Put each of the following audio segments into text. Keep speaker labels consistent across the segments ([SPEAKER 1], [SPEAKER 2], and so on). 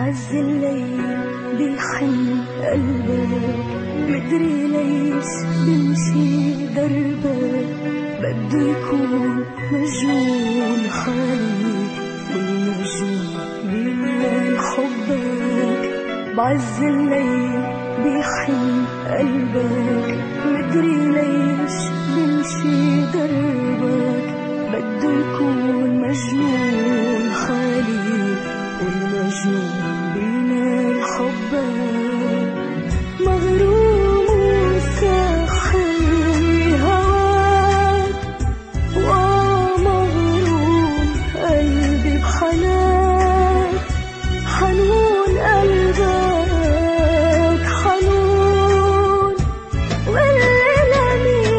[SPEAKER 1] بعز الليل بيحن قلبك، مدري ليش بمشي دربك، بده يكون مجنون حالي والمجنون بيميل حبك. بعز الليل بيحن قلبك، مدري ليش بمشي دربك، بده يكون مجنون حالي والمجنون بينال حبك. مغروم وساحر هواك، ومغروم قلبي بحناك، حنون قلبك حنون واللي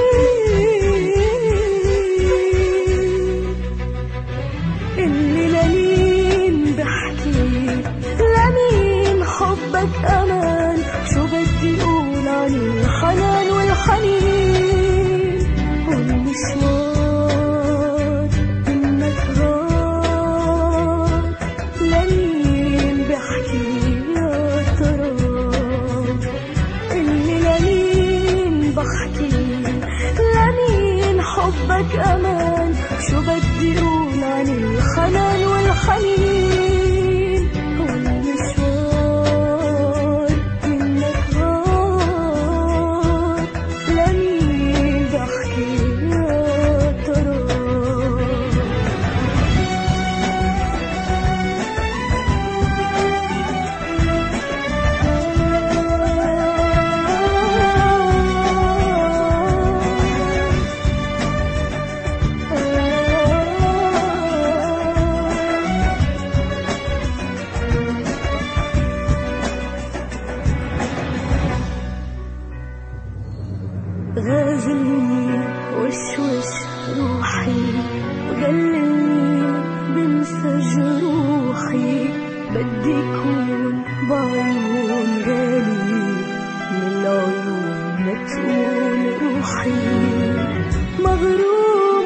[SPEAKER 1] لمين بحكي لمين حبك أمان. شو بدي أقول عن الحنان والحنين والمشوار إنك غار. لمين بحكي يا ترى إني لمين بحكي لمين حبك أمان. شو بدي أقول عن الحنان والحنين والمشوار إنك غار. لمين بحكي يا ترى. غازلني وشوش روحي وقللني بنسى جروحي. بدي يكون بعيون غالي من العيون متقول روحي. مغروم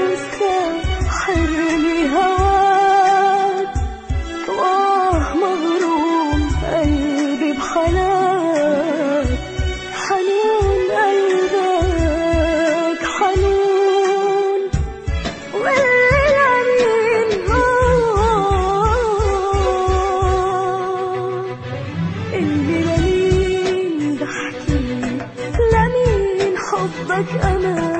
[SPEAKER 1] وساحرني هواك، مغروم قلبي بحناك، حنون قلبك حنون واللمين اللي لمين بحكي لمين حبك أمان.